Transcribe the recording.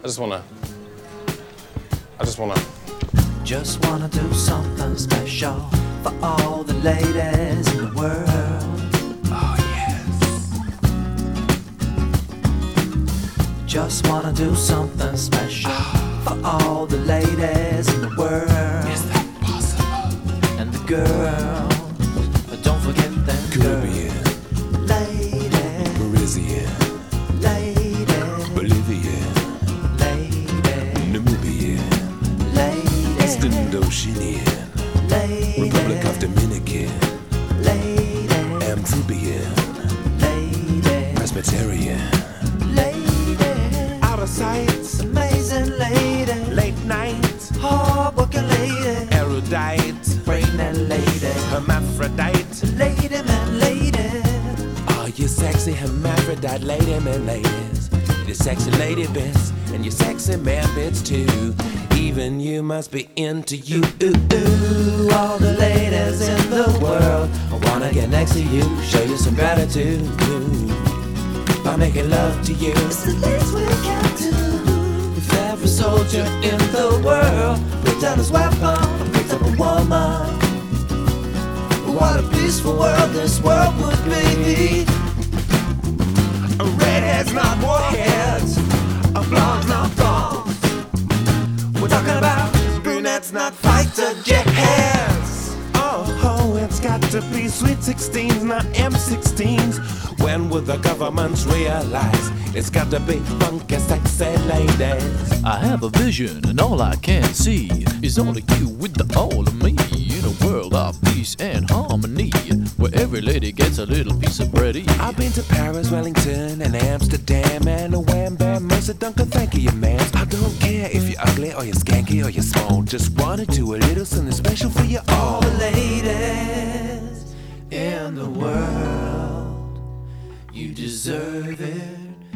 just wanna. Just wanna do something special for all the ladies in the world. Oh, yes. Just wanna do something special for all the ladies in the world. Is that possible? And the girls, don't forget them Caribbean, girls. Ladies, Parisian, ladies, Bolivian, ladies, Namibian, ladies, East Indocinian, ladies, Republic of Dominican, ladies, Amphibian, ladies, Presbyterian, ladies, out of sight, amazing ladies, late night, hard-working ladies, erudite, pregnant ladies, hermaphrodite. lady man ladies. Oh, you sexy hermaphrodite lady man ladies. You sexy lady bits and you sexy man bits too. Even you must be into you. Ooh, all the ladies in the world, I wanna get next to you, show you some gratitude by making love to you. It's the least we can do. If every soldier in the world put down his weapon and picked up a woman, what a peaceful world this world would be. Redheads, not warheads. Blondes, not blondes. We're talking about brunettes, not fighter jet heads. Oh, it's got to be sweet 16s, not M16s. When will the governments realize it's got to be funky, sexy ladies? I have a vision and all I can see is only you with the all of me. In a world of peace and harmony, where every lady gets a little piece of bread. I've been to Paris, Wellington, and Amsterdam, and a wham bam, Mercer, Duncan, thank you, man. I don't care if you're ugly or you're skanky or you're small. Just wanna do a little something special for you all. All the ladies in the world, you deserve it.